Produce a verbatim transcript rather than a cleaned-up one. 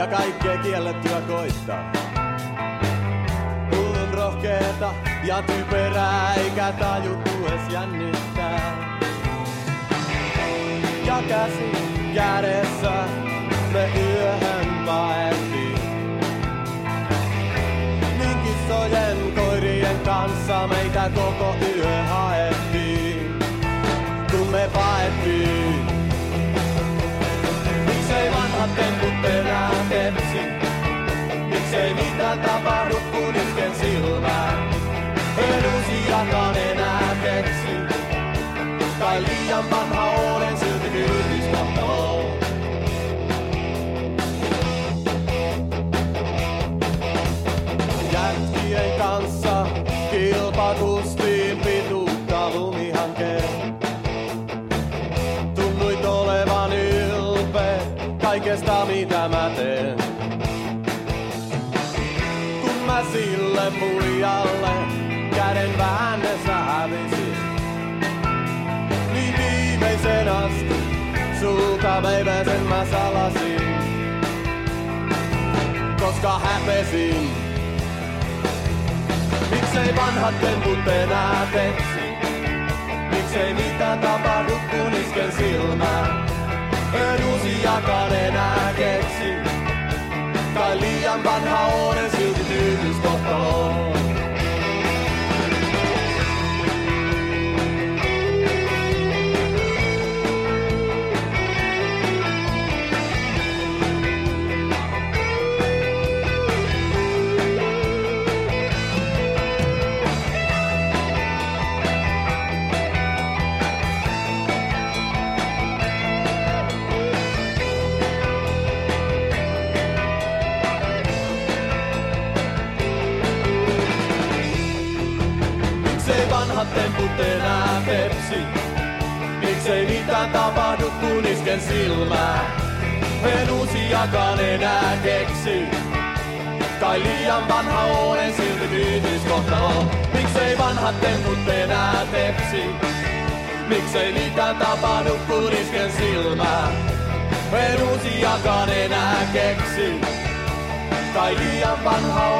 kaikkea kiellettyä koittaa. Hullun rohkeeta ja typerää, eikä tajuttu ees jännittää. Ja käsi kädessä me yöhön paettiin. Niin kissojen koirien kanssa meitä koko yö haettiin. Kun me paettiin. Miksei vanhat temput enää tepsi? Miksei mitään tapahdu kun isken silmään? En uusiakaan enää keksi. Tai liian vanha olen silti kyydiskohtoo. Jätkien kanssa kilpakustiin pituutta lumihankeen. Tunnuit olevan ylpeä kaikesta mitä mä teen. Kun mä sille muijalle käden väännessä hävisin. Niin viimeisen asti sulta baby sen mä salasin. Koska häpesin. Miksei vanhat temput enää tepsi? Miksei mitään tapahdu kun isken silmään? En uusiakaan enää keksi. Tai liian vanha olen silti tyydyskohtoon. Vanhat temput enää tepsi. Miksei mitään tapahdu kun isken silmään? En uusiakaan enää keksi. Tai liian vanha olen silti tyytyskohtalo. Miksei vanhat temput enää tepsi? Miksei mitään tapahdu kun isken silmään? En uusiakaan enää keksi. Tai liian vanha